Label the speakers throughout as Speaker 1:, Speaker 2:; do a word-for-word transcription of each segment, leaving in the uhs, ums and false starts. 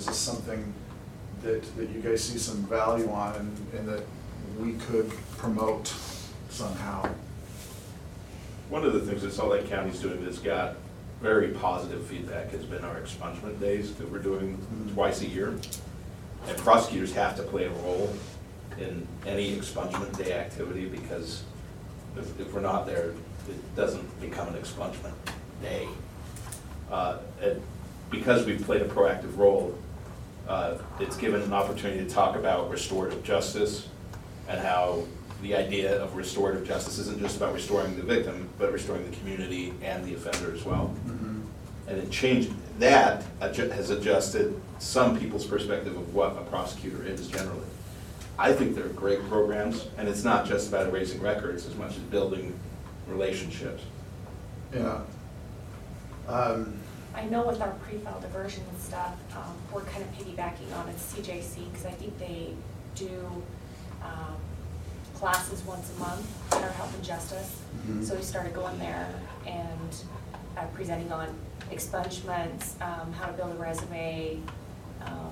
Speaker 1: is this something that, that you guys see some value on and, and that we could promote somehow?
Speaker 2: One of the things that Salt Lake County's doing that's got very positive feedback has been our expungement days that we're doing
Speaker 1: Mm-hmm.
Speaker 2: twice a year. And prosecutors have to play a role in any expungement day activity, because if, if we're not there, it doesn't become an expungement day. Uh, and because we've played a proactive role, uh, it's given an opportunity to talk about restorative justice and how the idea of restorative justice isn't just about restoring the victim, but restoring the community and the offender as well.
Speaker 1: Mm-hmm.
Speaker 2: And it changed, that adju- has adjusted some people's perspective of what a prosecutor is generally. I think they're great programs, and it's not just about erasing records as much as building relationships.
Speaker 1: Yeah. Um,
Speaker 3: I know with our pre-file diversion and stuff, um, we're kind of piggybacking on it, C J C, because I think they do um, classes once a month in our Health and Justice.
Speaker 1: Mhm.
Speaker 3: So we started going there and uh, presenting on expungements, um, how to build a resume, um,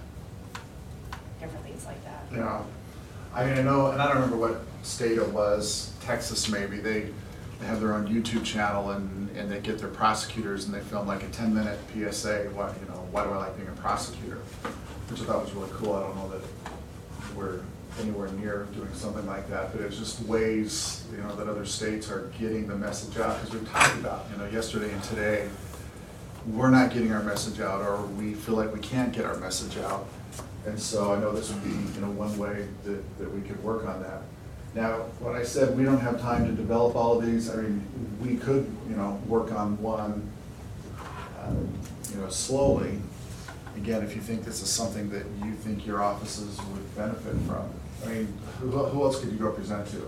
Speaker 3: different things like that.
Speaker 1: Yeah, I mean, I know, and I don't remember what state it was, Texas maybe, they, they have their own YouTube channel and, and they get their prosecutors and they film like a ten minute P S A, what, you know, why do I like being a prosecutor? Which I thought was really cool. I don't know that we're anywhere near doing something like that, but it's just ways, you know, that other states are getting the message out, because we've talked about, you know, yesterday and today, we're not getting our message out, or we feel like we can't get our message out. And so I know this would be, you know, one way that, that we could work on that. Now, when I said we don't have time to develop all of these, I mean, we could, you know, work on one, uh, you know, slowly. Again, if you think this is something that you think your offices would benefit from. I mean, who, who else could you go present to?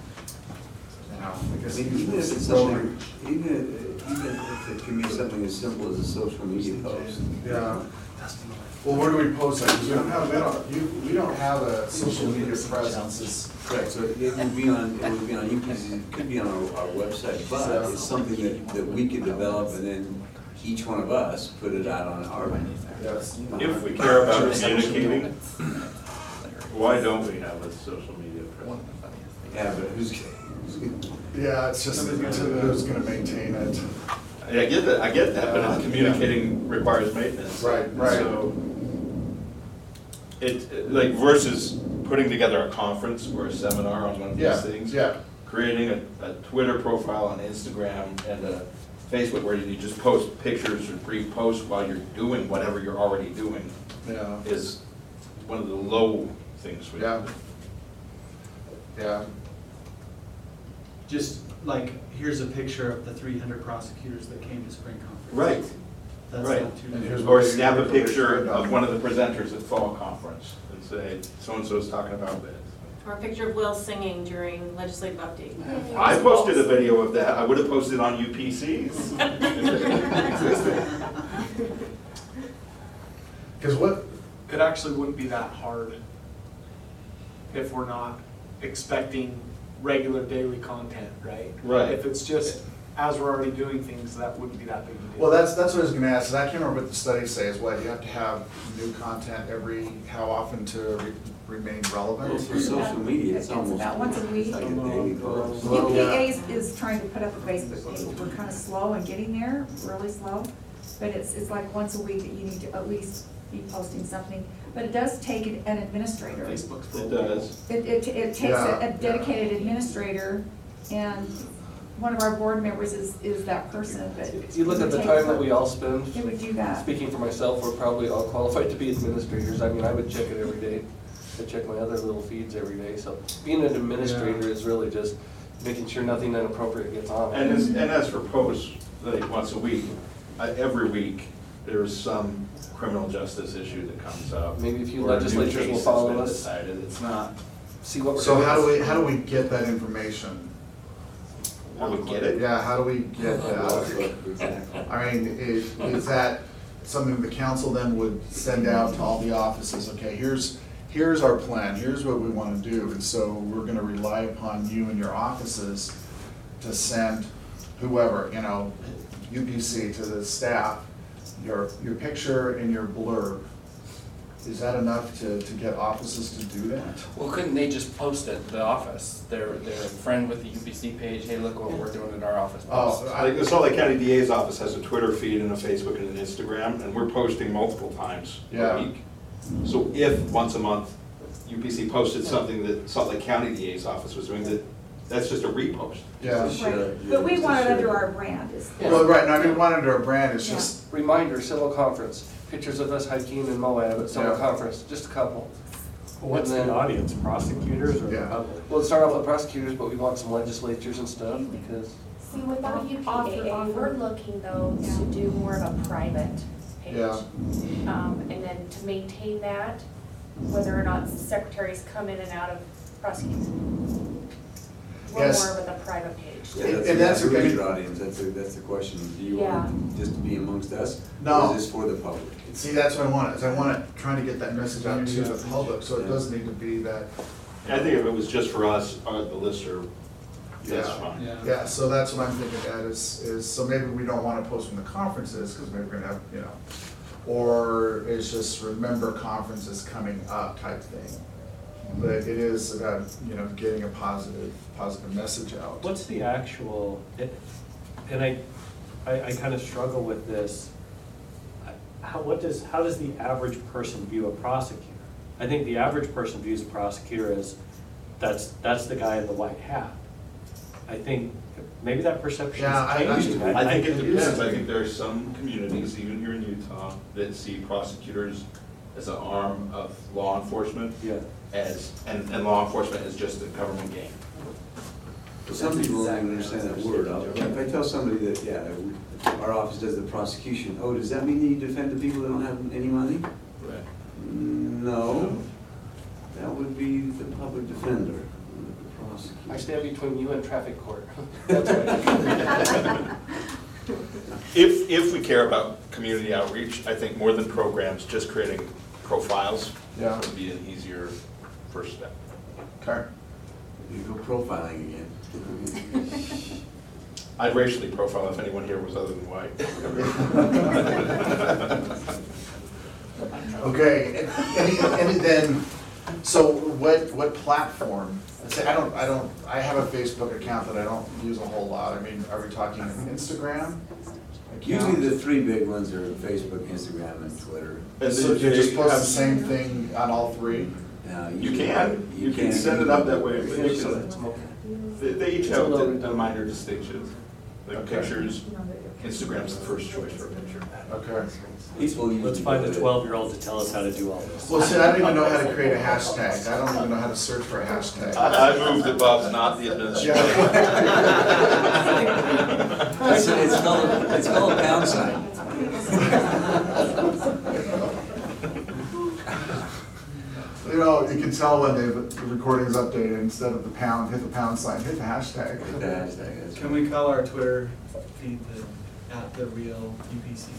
Speaker 1: You know, I guess
Speaker 4: I mean, even if it's something, even, even if it can be something as simple as a social media post.
Speaker 1: Yeah. Well, where do we post that? Because we don't have, we don't, you, we don't have a social media presence. It's-
Speaker 4: Right, so it would be on, it would be on U P C, it could be on our, our website, but it's something that, that we could develop and then each one of us put it out on our.
Speaker 1: Yes.
Speaker 2: If we care about communicating, why don't we have a social media presence?
Speaker 4: Yeah, but who's, who's gonna?
Speaker 1: Yeah, it's just who's gonna maintain it.
Speaker 2: I get that, I get that, but communicating requires maintenance.
Speaker 1: Right, right.
Speaker 2: So, it, it- like versus putting together a conference or a seminar on one of
Speaker 1: Yeah,
Speaker 2: these things.
Speaker 1: yeah.
Speaker 2: Creating a, a Twitter profile on Instagram and a Facebook where you just post pictures or brief posts while you're doing whatever you're already doing
Speaker 1: Yeah.
Speaker 2: is one of the low things we
Speaker 1: Yeah.
Speaker 2: do.
Speaker 1: Yeah.
Speaker 5: Just like, here's a picture of the three hundred prosecutors that came to spring conference.
Speaker 2: Right.
Speaker 5: That's
Speaker 2: Right.
Speaker 5: not too
Speaker 1: And
Speaker 5: bad.
Speaker 1: here's
Speaker 2: Or
Speaker 1: what we-
Speaker 2: snap a
Speaker 1: here's what we
Speaker 2: picture
Speaker 1: should
Speaker 2: of
Speaker 1: have
Speaker 2: one
Speaker 1: done.
Speaker 2: of the presenters at fall conference and say, so-and-so's talking about this.
Speaker 6: Or a picture of Will singing during legislative update.
Speaker 2: I posted a video of that, I would have posted on U P Cs.
Speaker 1: Because what,
Speaker 7: It actually wouldn't be that hard if we're not expecting regular daily content, right?
Speaker 2: Right.
Speaker 7: If it's just, as we're already doing things, that wouldn't be that big a deal.
Speaker 1: well, that's, that's what I was gonna ask, and I can't remember what the studies say, is what, you have to have new content every, how often to re- remain
Speaker 4: Well,
Speaker 1: relevant?
Speaker 4: for social media, it's
Speaker 8: It's
Speaker 4: almost.
Speaker 8: about once a week.
Speaker 4: Like a daily post.
Speaker 1: Well,
Speaker 8: U P
Speaker 1: yeah.
Speaker 8: A is, is trying to put up a Facebook page. We're kind of slow in getting there, really slow. But it's, it's like once a week that you need to at least be posting something. But it does take an an administrator.
Speaker 7: Facebook's
Speaker 2: It
Speaker 7: full.
Speaker 2: does.
Speaker 8: It, it, it takes
Speaker 1: Yeah,
Speaker 8: a a
Speaker 1: yeah.
Speaker 8: dedicated administrator, and one of our board members is, is that person, but.
Speaker 9: If you look
Speaker 8: it
Speaker 9: at the
Speaker 8: would
Speaker 9: time
Speaker 8: take-
Speaker 9: that we all spend,
Speaker 8: It would do that.
Speaker 9: speaking for myself, we're probably all qualified to be administrators. I mean, I would check it every day. I check my other little feeds every day. So being an administrator is really just making sure nothing inappropriate gets on.
Speaker 2: And as, and as for posts, like once a week, uh, every week, there's some criminal justice issue that comes up.
Speaker 9: Maybe a few
Speaker 2: or a new
Speaker 9: legislatures
Speaker 2: case
Speaker 9: will
Speaker 2: that's
Speaker 9: follow
Speaker 2: been
Speaker 9: us.
Speaker 2: decided. It's not,
Speaker 9: See what we're
Speaker 1: So
Speaker 9: doing.
Speaker 1: how do we, how do we get that information?
Speaker 2: how we get it.
Speaker 1: Yeah, how do we get that?
Speaker 4: Exactly.
Speaker 1: I mean, is, is that something the council then would send out to all the offices? Okay, here's, here's our plan, here's what we want to do, and so we're gonna rely upon you and your offices to send whoever, you know, U P C to the staff, your, your picture and your blurb is that enough to, to get offices to do that?
Speaker 10: Well, couldn't they just post at the office? They're, they're a friend with the U P C page, hey, look what we're doing in our office.
Speaker 1: Oh, I-
Speaker 11: Like, the Salt Lake County D A's office has a Twitter feed and a Facebook and an Instagram, and we're posting multiple times
Speaker 1: Yeah.
Speaker 11: a week. So if, once a month, U P C posted something that Salt Lake County D A's office was doing, that, that's just a repost.
Speaker 1: Yeah.
Speaker 4: Just share,
Speaker 8: Right.
Speaker 4: yeah,
Speaker 8: But we
Speaker 4: just
Speaker 8: want it
Speaker 4: share.
Speaker 8: under our brand, is.
Speaker 1: Well, right, no, I mean, one under a brand is
Speaker 8: Yeah.
Speaker 1: just,
Speaker 9: Reminder, Civil Conference, pictures of us hiking in Moab at Civil
Speaker 1: Yeah.
Speaker 9: Conference, just a couple.
Speaker 5: What's
Speaker 9: And then-
Speaker 5: the audience, prosecutors or the
Speaker 1: Yeah.
Speaker 5: public?
Speaker 9: We'll start off with prosecutors, but we want some legislatures and stuff because
Speaker 3: See, without U P
Speaker 8: Offer,
Speaker 3: A A,
Speaker 8: offer.
Speaker 3: we're looking though
Speaker 8: Yeah.
Speaker 3: to do more of a private page.
Speaker 1: Yeah.
Speaker 3: Um, and then to maintain that, whether or not secretaries come in and out of prosecuting. We're
Speaker 1: Yes.
Speaker 3: more with a private page.
Speaker 4: Yeah,
Speaker 1: And-
Speaker 4: that's,
Speaker 1: and that's
Speaker 4: who
Speaker 1: okay.
Speaker 4: is your audience, that's, the- that's the question. Do you want it just to be amongst us?
Speaker 1: No.
Speaker 4: Or is this for the public?
Speaker 1: see, that's what I want, is I want to, trying to get that message out to the public, so it does need to be that,
Speaker 11: I think if it was just for us, uh, the listserv, that's
Speaker 1: Yeah.
Speaker 11: fine.
Speaker 5: Yeah.
Speaker 1: yeah, so that's what I'm thinking, Ed, is, is, so maybe we don't want to post from the conferences, because maybe we're gonna have, you know, or it's just remember conferences coming up type thing. But it is about, you know, getting a positive, positive message out.
Speaker 5: What's the actual, it- and I, I, I kind of struggle with this. How, what does, how does the average person view a prosecutor? I think the average person views a prosecutor as, that's, that's the guy in the white hat. I think maybe that perception
Speaker 1: Yeah, I- I-
Speaker 5: is changing.
Speaker 11: I think it
Speaker 1: it is.
Speaker 11: depends. I think there are some communities, even here in Utah, that see prosecutors as an arm of law enforcement,
Speaker 5: Yeah.
Speaker 11: as, and, and law enforcement is just a government game.
Speaker 4: Some people don't understand that word. I'll- If I tell somebody that, yeah, we- our office does the prosecution, oh, does that mean that you defend the people that don't have any money?
Speaker 11: Right.
Speaker 4: No, that would be the public defender, the
Speaker 9: I
Speaker 4: prosecutor.
Speaker 9: stand between you and traffic court. That's right.
Speaker 11: If, if we care about community outreach, I think more than programs, just creating profiles
Speaker 1: Yeah.
Speaker 11: would be an easier first step.
Speaker 1: Okay.
Speaker 4: You go profiling again.
Speaker 11: I'd racially profile if anyone here was other than white.
Speaker 1: Okay, and, and and then, so what, what platform? Say, I don't, I don't, I have a Facebook account that I don't use a whole lot. I mean, are we talking Instagram?
Speaker 4: Usually the three big ones are Facebook, Instagram, and Twitter.
Speaker 11: And
Speaker 1: So
Speaker 11: they-
Speaker 1: you just
Speaker 11: they
Speaker 1: post the
Speaker 11: have-
Speaker 1: same thing on all three?
Speaker 4: Now,
Speaker 11: You
Speaker 4: usually-
Speaker 11: can, you can set it up that way, but you
Speaker 9: So
Speaker 11: can,
Speaker 9: it's more-
Speaker 11: they, they each
Speaker 9: It's a
Speaker 11: have
Speaker 9: little
Speaker 11: the- the
Speaker 9: redundant.
Speaker 11: minor distinctions. Like
Speaker 1: Okay.
Speaker 11: pictures, Instagram's the first choice for a picture.
Speaker 1: Okay.
Speaker 4: People usually
Speaker 5: Let's find
Speaker 4: go
Speaker 5: the
Speaker 4: to-
Speaker 5: twelve-year-old to tell us how to do all this.
Speaker 1: Well, see, I don't even know how to create a hashtag. I don't even know how to search for a hashtag.
Speaker 11: I, I move that Bob's not the administrator.
Speaker 4: It's, it's called, a- it's called a pound sign.
Speaker 1: You know, you can tell when they, the recording is updated, instead of the pound, hit the pound sign, hit the hashtag.
Speaker 4: Hit the hashtag, that's
Speaker 5: Can we call our Twitter feed the, at the real U P C?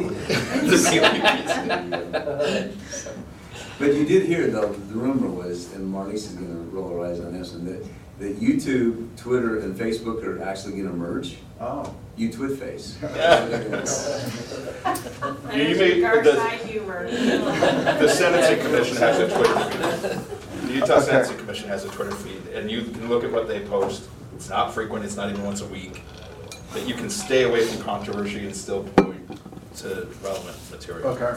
Speaker 4: But you did hear though, the rumor was, and Marliese is gonna roll her eyes on this one, that, that YouTube, Twitter, and Facebook are actually gonna merge.
Speaker 1: Oh.
Speaker 4: You twit face.
Speaker 6: That
Speaker 11: You
Speaker 6: is
Speaker 11: may-
Speaker 6: your dark
Speaker 11: the-
Speaker 6: side humor.
Speaker 11: The Sentencing Commission has a Twitter feed. The Utah Sentencing Commission has a Twitter feed, and you can look at what they post. It's not frequent, it's not even once a week. But you can stay away from controversy and still point to relevant material.
Speaker 1: Okay.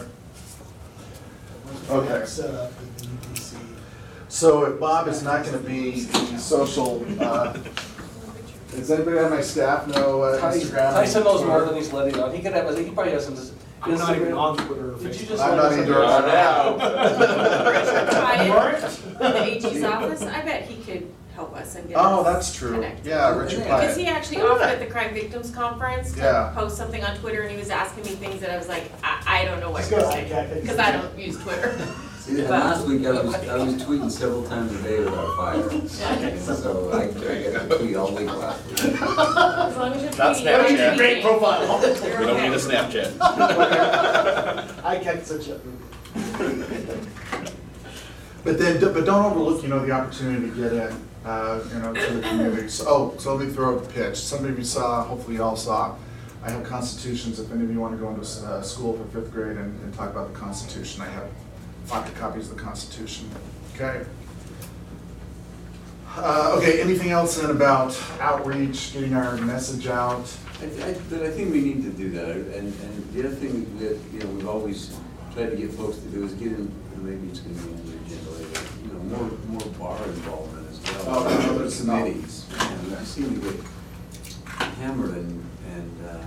Speaker 1: Okay.
Speaker 5: Set up with the U P C.
Speaker 1: So if Bob is not gonna be the social, uh, does anybody on my staff know uh, Instagram?
Speaker 9: Tyson knows more than he's letting on. He could have, he probably has some.
Speaker 5: I'm not even
Speaker 9: Instagram.
Speaker 5: on Twitter or
Speaker 9: Did you
Speaker 5: Facebook.
Speaker 9: just
Speaker 1: I'm
Speaker 9: let
Speaker 1: not
Speaker 9: us-
Speaker 1: either.
Speaker 6: Ryan, in the A G's office, I bet he could help us and get us.
Speaker 1: Oh, that's true.
Speaker 6: connected.
Speaker 1: Yeah, Richard
Speaker 6: Because he
Speaker 1: Pyatt.
Speaker 6: actually offered at the Crime Victims Conference
Speaker 1: Yeah.
Speaker 6: to post something on Twitter, and he was asking me things that I was like, I, I don't know what you're saying, because I don't use Twitter.
Speaker 4: See, and last week I was, I was tweeting several times a day without fire. So I, I got to tweet all week last week.
Speaker 6: As long as you're
Speaker 11: Not
Speaker 6: tweeting, you're
Speaker 11: Snapchat.
Speaker 6: tweeting.
Speaker 5: profile.
Speaker 6: You're
Speaker 11: We don't need a
Speaker 6: okay.
Speaker 11: Snapchat.
Speaker 5: I can't such a.
Speaker 1: But then, but don't overlook, you know, the opportunity to get in, uh, you know, to the community. So, oh, so let me throw a pitch. Some of you saw, hopefully you all saw, I have constitutions. If any of you want to go into uh, school for fifth grade and, and talk about the Constitution, I have copies of the Constitution. Okay. Uh, okay, anything else then about outreach, getting our message out?
Speaker 4: I, I, but I think we need to do that, and, and the other thing that, you know, we've always tried to get folks to do is get in, maybe it's gonna be on the agenda later, you know, more, more bar involvement as well.
Speaker 1: Oh, no,
Speaker 4: Other
Speaker 1: there's not.
Speaker 4: committees, and we seem to get hammered and, and, uh,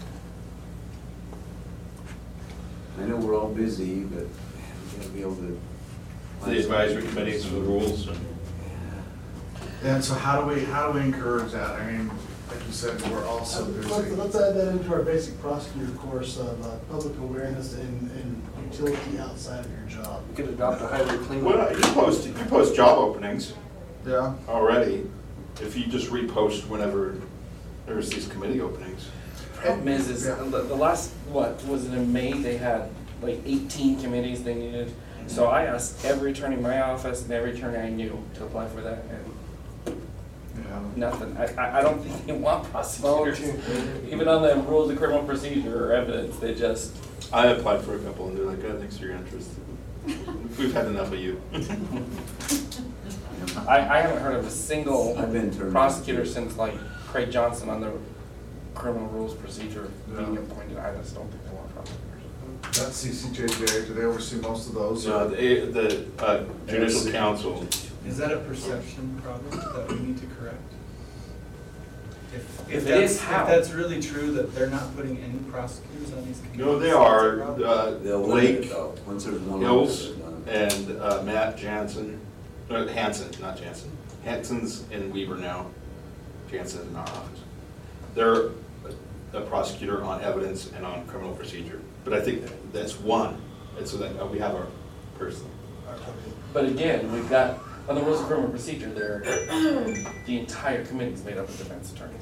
Speaker 4: I know we're all busy, but man, we gotta be able to.
Speaker 11: The advisory committees for the rules and.
Speaker 1: And so how do we, how do we encourage that? I mean, like you said, we're all so busy.
Speaker 12: Let's, let's add that into our basic prosecutor course of uh, public awareness and, and utility outside of your job.
Speaker 9: We could adopt a highway cleanup.
Speaker 11: Well, you post, you post job openings
Speaker 1: Yeah.
Speaker 11: already, if you just repost whenever there's these committee openings.
Speaker 10: Problem is, is
Speaker 1: Yeah.
Speaker 10: the, the last, what, was it in May, they had like eighteen committees they needed. So I asked every attorney in my office and every attorney I knew to apply for that, and
Speaker 1: Yeah.
Speaker 10: nothing. I, I, I don't think they want prosecutors, even on the rules of criminal procedure or evidence, they just.
Speaker 11: I applied for a couple and they're like, oh, thanks for your interest. We've had enough of you.
Speaker 10: I, I haven't heard of a single
Speaker 4: I've been turned
Speaker 10: prosecutor
Speaker 4: down.
Speaker 10: since like Craig Johnson on the criminal rules procedure being
Speaker 1: Yeah.
Speaker 10: appointed. I just don't think they want prosecutors.
Speaker 1: That's C C J J, do they oversee most of those?
Speaker 11: So the, the uh, judicial council,
Speaker 13: Is that a perception problem that we need to correct?
Speaker 10: If it
Speaker 13: that's-
Speaker 10: is, how?
Speaker 13: If that's really true, that they're not putting any prosecutors on these committees?
Speaker 11: no, they
Speaker 13: that's a
Speaker 11: are,
Speaker 13: problem?
Speaker 11: uh,
Speaker 4: They'll limit it
Speaker 11: Blake
Speaker 4: though, once there's one.
Speaker 11: Hills
Speaker 4: limit,
Speaker 11: and uh, Matt Jansen, no, Hanson, not Jansen. Hanson's in Weaver now, Jansen's in our office. They're a prosecutor on evidence and on criminal procedure, but I think that's one, and so that uh, we have our person.
Speaker 10: But again, we've got, on the rules of criminal procedure, there, the entire committee is made up of defense attorneys.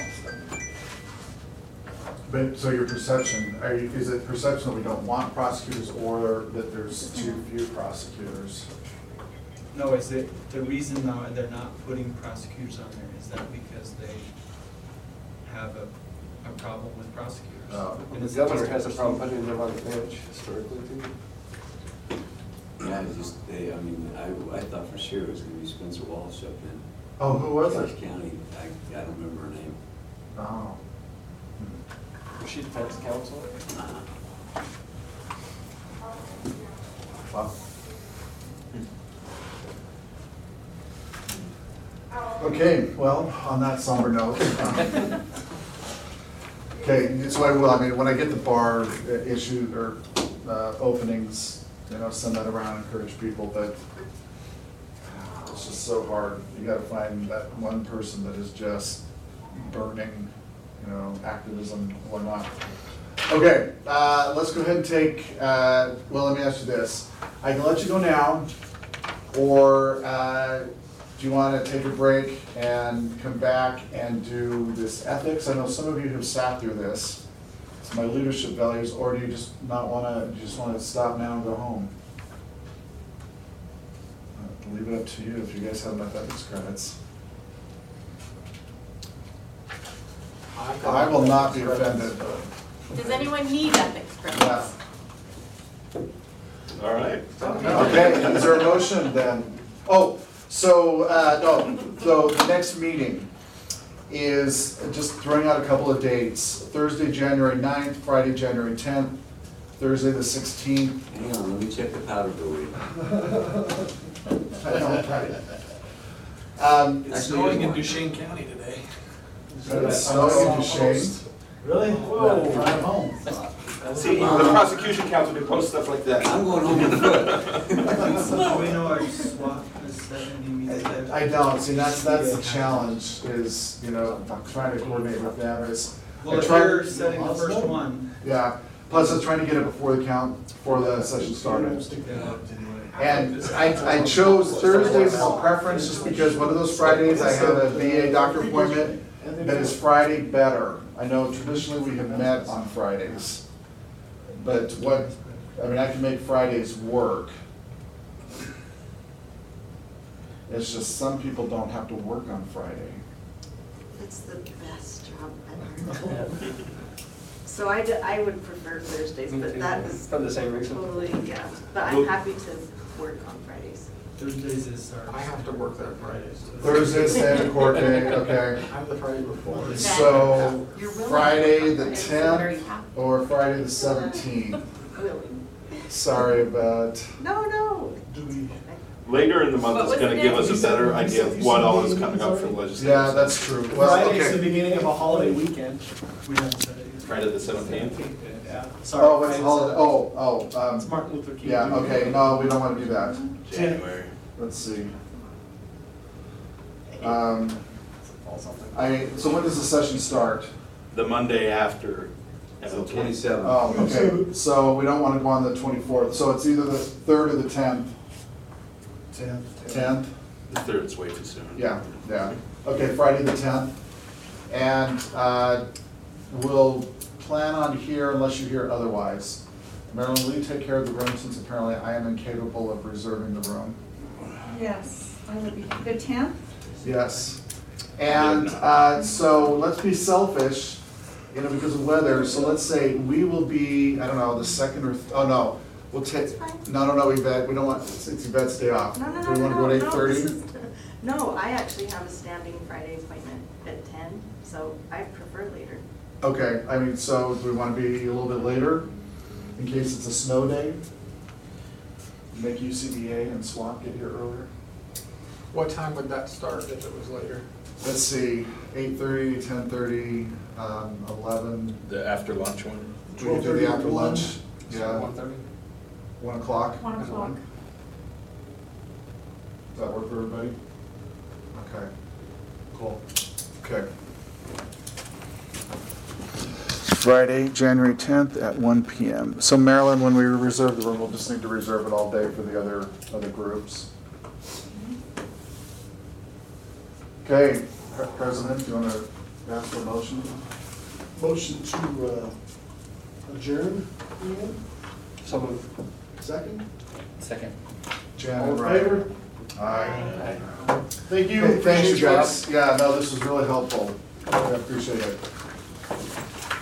Speaker 1: But, so your perception, are you, is it perception that we don't want prosecutors or that there's too few prosecutors?
Speaker 13: No, is it, the reason now they're not putting prosecutors on there, is that because they have a, a problem with prosecutors?
Speaker 1: Oh.
Speaker 13: And
Speaker 9: The
Speaker 13: is it
Speaker 9: governor
Speaker 13: just a
Speaker 9: has a problem
Speaker 13: procedure?
Speaker 9: putting them on the bench historically too.
Speaker 4: Yeah, it's just, they, I mean, I, I thought for sure it was gonna be Spencer Wallace up in.
Speaker 1: Oh, who was
Speaker 4: Dodge
Speaker 1: it?
Speaker 4: County, I, I don't remember her name.
Speaker 1: Oh.
Speaker 9: Was she defense counsel?
Speaker 1: Wow. Okay, well, on that somber note. um, Okay, so I will, I mean, when I get the bar uh, issue or uh, openings, you know, send that around, encourage people, but it's just so hard. You gotta find that one person that is just burning, you know, activism and whatnot. Okay, uh, let's go ahead and take, uh, well, let me ask you this. I can let you go now, or uh, do you want to take a break and come back and do this ethics? I know some of you have sat through this. It's my leadership values, or do you just not want to, just want to stop now and go home? I'll leave it up to you if you guys have enough ethics credits. I will not be offended.
Speaker 6: Does anyone need ethics
Speaker 1: Yeah.
Speaker 6: credits?
Speaker 11: All right.
Speaker 1: Okay, is there a motion then? Oh, so, uh, no, so the next meeting is, just throwing out a couple of dates. Thursday, January ninth, Friday, January tenth, Thursday the sixteenth.
Speaker 4: Hang on, let me check the powder blue.
Speaker 1: I know, right? Um,
Speaker 13: It's snowing in Duchesne County today.
Speaker 1: It's snowing in Duchesne.
Speaker 12: Really? Whoa, drive home.
Speaker 11: See, the prosecution council can post stuff like that.
Speaker 4: I'm going home on foot.
Speaker 13: Do we know our SWAT is seventy meters?
Speaker 1: I don't, see, that's, that's the challenge, is, you know, I'm trying to coordinate with them, is.
Speaker 13: Well,
Speaker 1: I
Speaker 13: if
Speaker 1: try-
Speaker 13: you're setting the first one,
Speaker 1: Yeah, plus I was trying to get it before the count, before the session started. And I, I chose Thursdays as a preference just because one of those Fridays I have a V A doctor appointment that is Friday better. I know traditionally we have met on Fridays, but what, I mean, I can make Fridays work. It's just some people don't have to work on Friday.
Speaker 14: It's the best job ever. So I, d- I would prefer Thursdays,
Speaker 9: Me
Speaker 14: but
Speaker 9: too.
Speaker 14: that is
Speaker 9: For the same reason.
Speaker 14: totally, yeah, but I'm happy to work on Fridays.
Speaker 13: Thursdays is our.
Speaker 7: I have to work that Friday. so-
Speaker 1: Thursday, standard court day, okay.
Speaker 7: I have the Friday before.
Speaker 1: So
Speaker 6: You're willing.
Speaker 1: Friday the
Speaker 6: It's very
Speaker 1: tenth
Speaker 6: happy.
Speaker 1: or Friday the seventeenth?
Speaker 14: Willing.
Speaker 1: Sorry about,
Speaker 14: No, no.
Speaker 12: Do we,
Speaker 2: Later in the month
Speaker 6: What
Speaker 2: is
Speaker 6: was
Speaker 2: gonna
Speaker 6: the
Speaker 2: give
Speaker 6: name?
Speaker 2: us a better idea of what all is coming up for legislative.
Speaker 1: yeah, that's true. Well,
Speaker 7: Friday's the
Speaker 1: okay.
Speaker 7: beginning of a holiday weekend.
Speaker 13: We haven't said it yet.
Speaker 2: Friday the seventeenth.
Speaker 7: Yeah. Sorry.
Speaker 1: Oh, it's
Speaker 7: Friday's-
Speaker 1: holiday, oh, oh,
Speaker 7: It's
Speaker 1: um,
Speaker 7: Martin Luther King.
Speaker 1: yeah, okay, no, we don't wanna do that.
Speaker 2: January.
Speaker 1: Let's see. Um,
Speaker 7: Fall something.
Speaker 1: I, so when does the session start?
Speaker 2: The Monday after M
Speaker 4: So
Speaker 2: L K.
Speaker 4: twenty-seven.
Speaker 1: Oh, okay, so we don't wanna go on the twenty-fourth, so it's either the third or the tenth.
Speaker 12: tenth?
Speaker 1: Tenth?
Speaker 2: The third's way too soon.
Speaker 1: Yeah, yeah. Okay, Friday the tenth. And uh, we'll plan on here unless you hear otherwise. Marilyn, will you take care of the room since apparently I am incapable of reserving the room?
Speaker 8: Yes, I would be, the tenth?
Speaker 1: Yes. And uh, so let's be selfish, you know, because of weather. So let's say we will be, I don't know, the second or, oh no, we'll take, no, no, no, Yvette, we don't want, it's it's Yvette's day off.
Speaker 14: No, no,
Speaker 1: Do
Speaker 14: no,
Speaker 1: we
Speaker 14: no,
Speaker 1: want to go
Speaker 14: no,
Speaker 1: at eight
Speaker 14: no,
Speaker 1: thirty?
Speaker 14: this is, no, I actually have a standing Friday appointment at ten, so I prefer later.
Speaker 1: Okay, I mean, so do we want to be a little bit later in case it's a snow day? Make U C B A and SWAT get here earlier?
Speaker 7: What time would that start if it was later?
Speaker 1: Let's see, eight thirty, ten thirty, um, eleven.
Speaker 11: The after lunch one.
Speaker 1: We can do the after lunch, yeah,
Speaker 7: One thirty?
Speaker 1: one o'clock.
Speaker 8: One o'clock.
Speaker 1: Does that work for everybody? Okay, cool, okay. Friday, January tenth at one P M So Marilyn, when we reserve the room, we'll just need to reserve it all day for the other, other groups. Okay, Pre- President, do you want to ask for a motion?
Speaker 12: Motion to uh, adjourn, Ian?
Speaker 9: So moved.
Speaker 12: Second?
Speaker 10: Second.
Speaker 1: Jan
Speaker 12: All
Speaker 1: and
Speaker 12: in
Speaker 1: Ryan.
Speaker 12: favor?
Speaker 1: Aye.
Speaker 12: Thank you.
Speaker 1: Hey, thanks, you
Speaker 12: Appreciate
Speaker 1: guys. Yeah, no, this was really helpful. I appreciate it.